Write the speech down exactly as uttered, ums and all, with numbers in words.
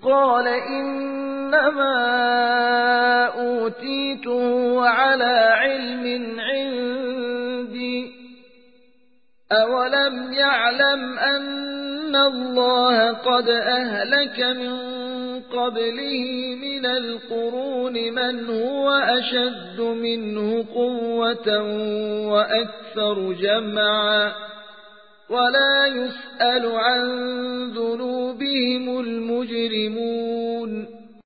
قال إنما أوتيته على علم عندي أولم يعلم أن الله قد أهلك من قبله من القرون من هو أشد منه قوة وأكثر جمعا ولا يسأل عن ذنوبهم المجرمون